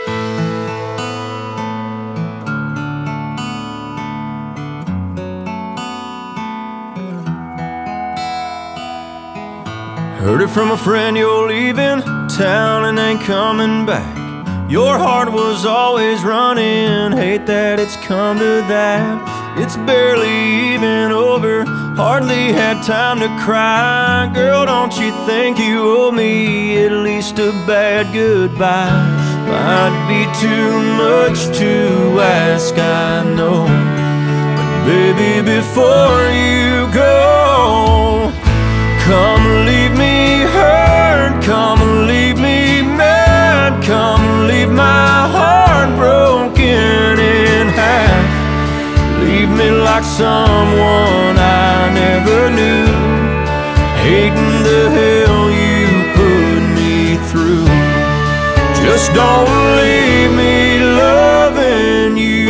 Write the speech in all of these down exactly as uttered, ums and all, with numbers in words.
Heard it from a friend you're leaving town and ain't coming back. Your heart was always running, hate that it's come to that. It's barely even over, hardly had time to cry. Girl, don't you think you owe me at least a bad goodbye? Might be too much to ask, I know, but baby, before you go, come leave me hurt, come leave me mad, come leave my heart broken in half. Leave me like someone I never knew, hating the hell you put me through. Just don't leave me loving you.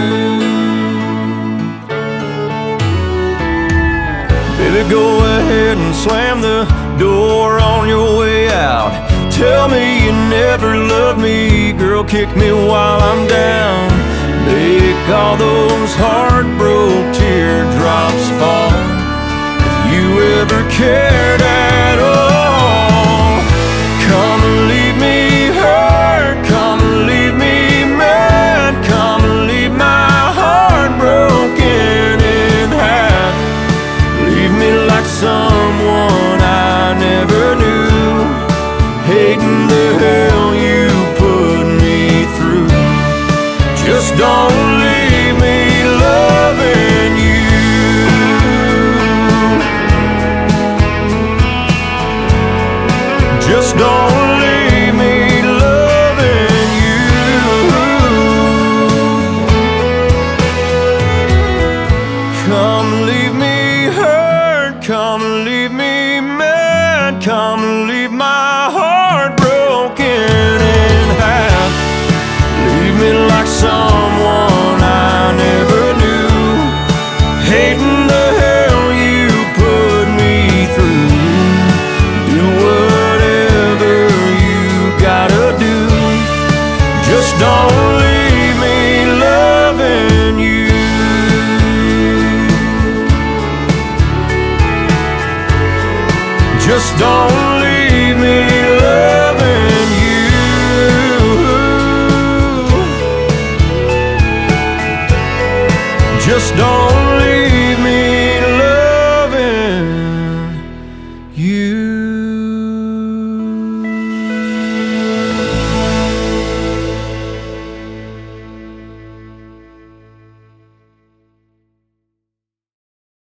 Baby, go ahead and slam the door on your way out. Tell me you never loved me, girl, kick me while I'm down. Make all those heartbroken teardrops fall, if you ever cared at all. Come leave me hurt, come leave me mad, come leave my heart broken in half. Leave me like someone I never knew, hating the hell you put me through. Just don't leave me loving you. Just don't leave me loving you. Come leave me hurt, come leave me mad, come leave my heart broken in half. Leave me like someone I never knew, hating the hell you put me through. Do whatever you gotta do, just don't leave me loving you. Just don't leave me loving you. Just don't